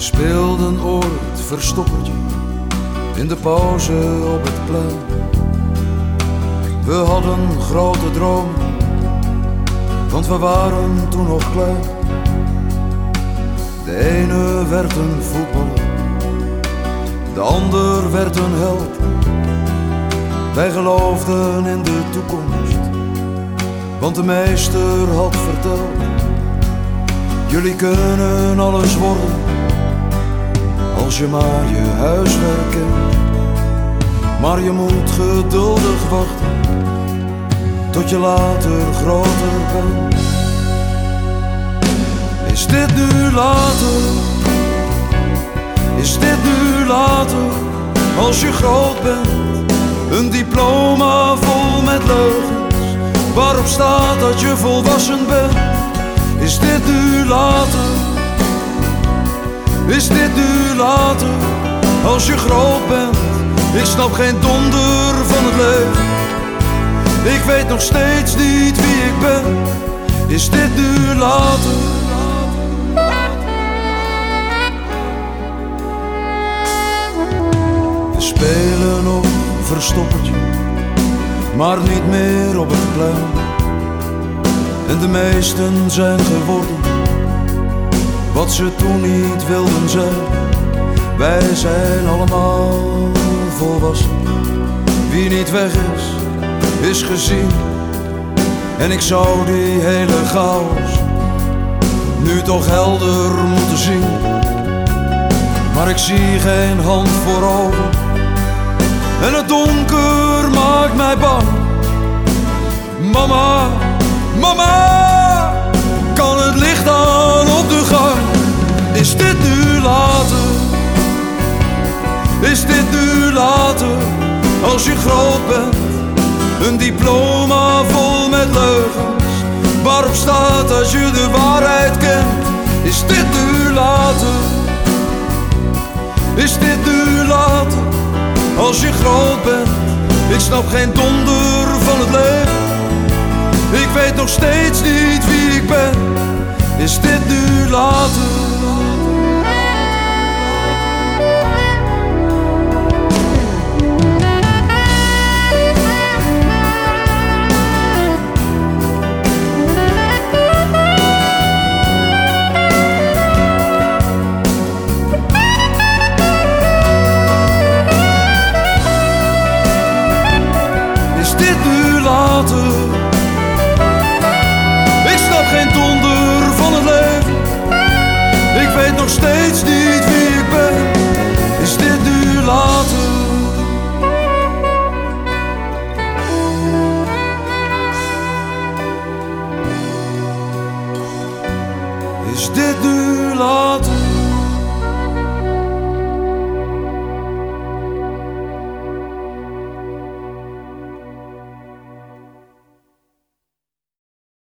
speelden ooit verstoppertje in de pauze op het plein. We hadden grote dromen, want we waren toen nog klein. De ene werd een voetballer, de ander werd een held. Wij geloofden in de toekomst, want de meester had verteld: jullie kunnen alles worden, als je maar je huiswerk kent. Maar je moet geduldig wachten, tot je later groter bent. Is dit nu later? Is dit nu later? Als je groot bent, een diploma vol met leugens, waarop staat dat je volwassen bent. Is dit nu later? Is dit nu later? Als je groot bent, ik snap geen donder van het leven. Ik weet nog steeds niet wie ik ben. Is dit nu later? We spelen nog verstoppertje, maar niet meer op het plein. En de meesten zijn geworden wat ze toen niet wilden zijn. Wij zijn allemaal volwassen. Wie niet weg is, is gezien. En ik zou die hele chaos nu toch helder moeten zien. Maar ik zie geen hand voor ogen en het donker maakt mij bang. Mama, mama, kan het licht aan op de gang? Is dit nu later? Is dit nu later? Als je groot bent, een diploma vol met leugens, waarop staat dat je de waarheid kent. Is dit nu later? Is dit nu later? Als je groot bent, ik snap geen donder van het leven. Ik weet nog steeds niet wie ik ben. Is dit nu later? Ik snap geen donder van het leven. Ik weet nog steeds niet wie ik ben. Is dit nu later? Is dit nu